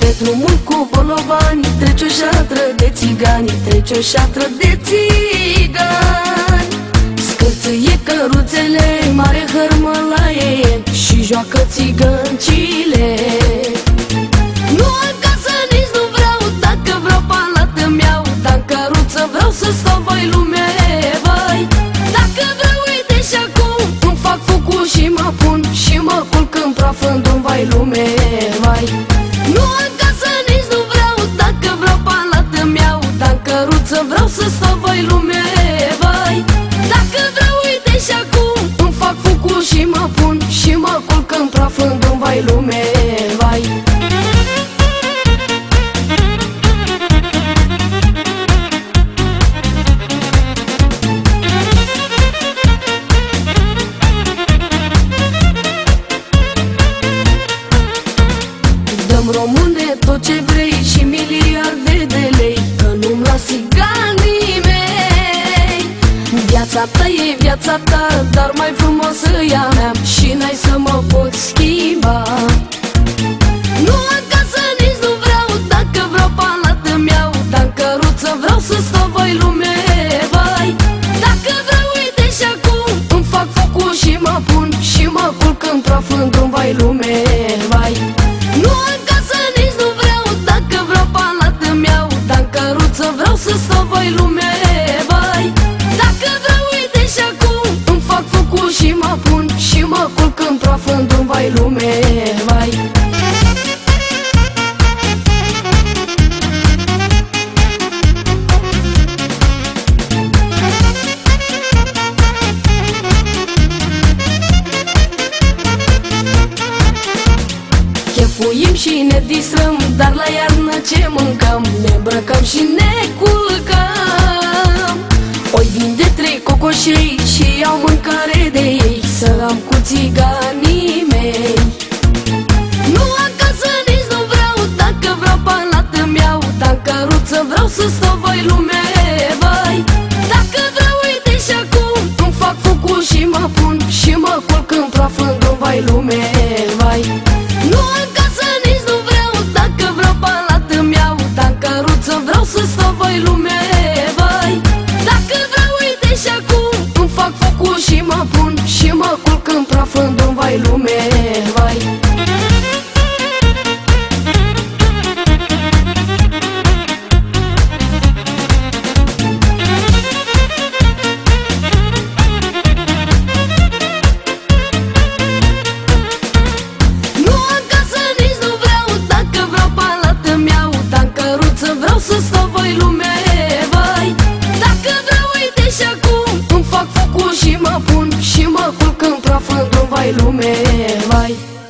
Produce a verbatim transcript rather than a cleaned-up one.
Pe drumul cu bolovani trece o șatră de țigani, trece o șatră de țigani. Scârțâie căruțele, mare hărmălaie și joacă țigăncile. Nu acasă nici nu vreau, dacă vreau palat îmi iau, dar în căruță vreau să stau, vai lume, vai. Dacă vreau, uite și acum îmi fac focul și mă pun și mă culc în praf în drum, vai lume, vai. Nu acasă nici nu vreau, dacă vreau palat îmi iau, dar în căruță vreau să stau, vai lume, vai. Dacă vreau, uite și acum îmi fac focul și mă pun și mă culc în praf în drum, vai lume, vai. Dăm române tot ce vrei și miliarde de lei, că nu-mi las țiganii mei. Viața ta e viața ta, dar mai frumoasă e a mea și n-ai să mă poți schimba. Nu acasă nici nu vreau, dacă vreau palat îmi iau, dar în căruță vreau să stau, vai lume, vai. Dacă vreau, uite și acum îmi fac focul și mă pun și mă culc în praf în drum, vai lume, vai. Nu acasă nici nu vreau, dacă vreau palat îmi iau, dar în căruță vreau să stau, vai lume, vai. Dacă vreau, uite și acum îmi fac focul și mă pun și mă culc în praf în drum, vai lume, vai. Chefuim și ne distrăm, dar la iarnă ce mâncăm? Ne îmbrăcăm și ne culcăm. Oi vin de trei cocoșei și iau mâncare de ei, să am cu țiganii mei. Nu acasă nici nu vreau, dacă vreau palat îmi iau, dar în căruță vreau să stau, vai lume, vai. Dacă vreau, uite și acum îmi fac focul și mă pun și mă culc în praf în drum, vai lume, vai. Nu acasă nici nu vreau, dacă vreau palat îmi iau, dar în căruță vreau să stau, vai lume, vai. Dacă vreau, uite și acum îmi fac focul și mă pun și mă culc în praf în drum, vai lume, vai. Vreau să stau, vai lume, vai. Dacă vreau, uite și acum îmi fac focul și mă pun și mă culc în praf în drum, vai lume, vai.